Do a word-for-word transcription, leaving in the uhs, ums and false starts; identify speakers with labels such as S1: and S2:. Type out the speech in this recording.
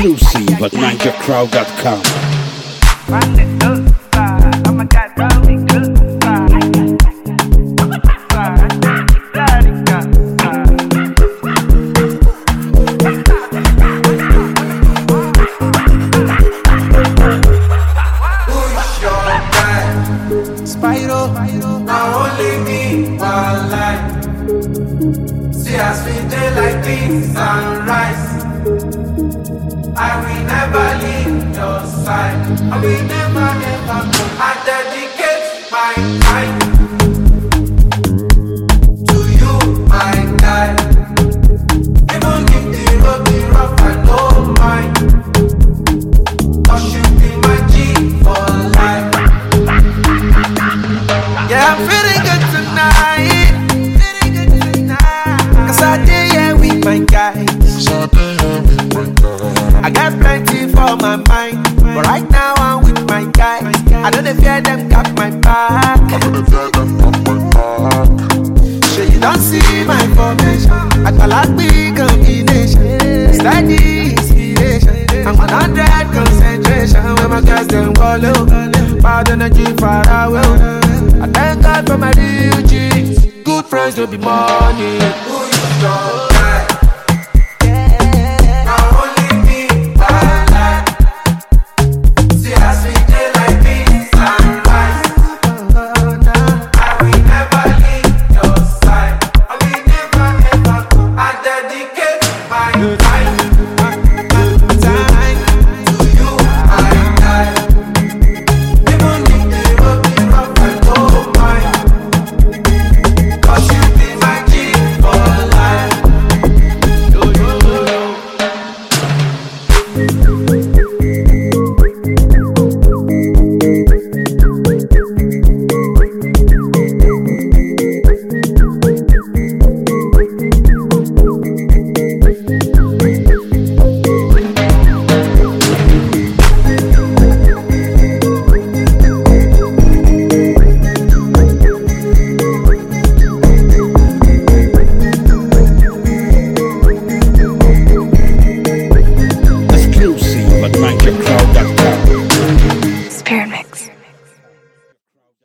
S1: Exclusive at ninja crowd dot com.
S2: Spyro, now only me one life. See us we day like this sunrise. I will never leave your side. I will never ever go. I dedicate my time to you, my guy. Even if the road be rough, I don't mind. 'Cause you be my G for life. Yeah, I'm feeling good tonight. Feeling good tonight. 'Cause I did here with my guys. I got plenty for my mind, but right now I'm with my guys. I don't fear them got my back. I don't fear them got my back. So you don't see my formation. I call out big combination, steady inspiration. I'm one hundred concentration when my girls them go low. Bad energy far away. I thank God for my real G's. Good friends don't be money. Who you know?